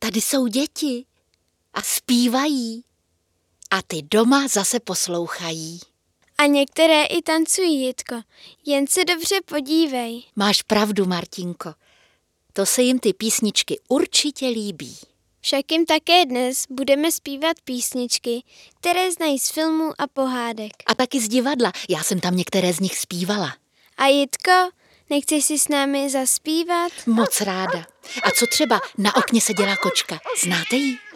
tady jsou děti a zpívají a ty doma zase poslouchají. A některé i tancují, Jitko. Jen se dobře podívej. Máš pravdu, Martinko. To se jim ty písničky určitě líbí. Však jim také dnes budeme zpívat písničky, které znají z filmů a pohádek. A taky z divadla. Já jsem tam některé z nich zpívala. A Jitko, nechceš si s námi zaspívat? Moc ráda. A co třeba Na okně seděla kočka? Znáte ji?